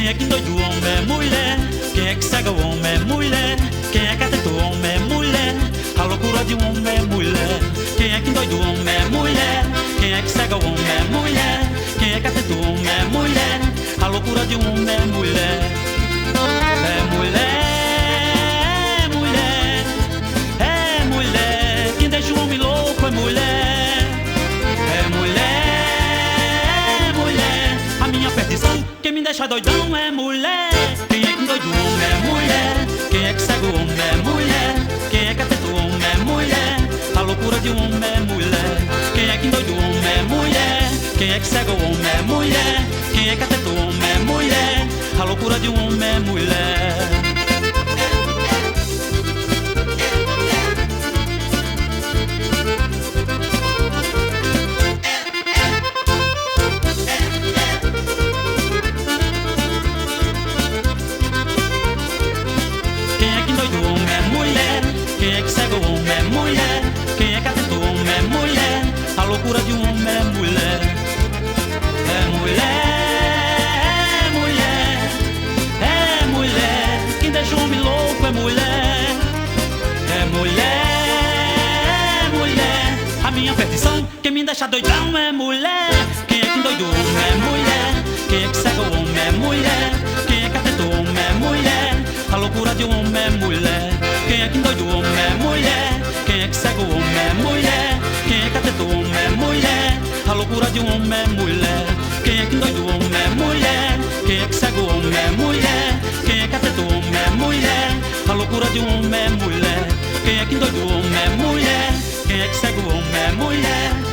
é que endoida o homem é mulher? Quem é que cega o homem é mulher? Quem é que atenta o homem é mulher? A loucura de um homem é mulher. Quem é que endoida o homem é mulher? Quem é que cega o homem é mulher? Quem é que atenta o homem é mulher? A loucura de um homem é mulher. É mulher, mulher, é mulher. Quem deixa o homem louco é mulher. É mulher, mulher. A minha perdição, quem me deixa doidão é mulher. Quem é que endoida o homem é mulher? Quem é que cega o homem é mulher? Quem é que atenta o homem é mulher? A loucura de um homem é mulher. Quem é que endoida o homem é mulher? Quem é que cega o homem é mulher? Quem é que atenta o homem é mulher? A loucura de um homem é mulher. Quem é que endoida o homem é mulher? Quem é que cega o homem é mulher? Quem é que atenta o homem é mulher? A loucura de um homem é mulher. É mulher, mulher, é mulher. Quem deixa o homem louco é mulher. É mulher, mulher. A minha perdição, quem me deixa doidão é mulher. Quem é que endoida o homem é mulher? Quem é que cega o homem é mulher? Quem é que atenta o homem é mulher? A loucura de um homem é mulher. Quem é que endoida o homem é mulher? Quem é que cega o homem é mulher? Quem é que atenta o homem é mulher? A loucura de um homem é mulher. Quem é que endoida o homem é mulher? Quem é que cega o homem é mulher? Quem é que atenta o homem é mulher? A loucura de um homem é mulher. Quem é que endoida o homem é mulher? Quem é que cega o homem é mulher?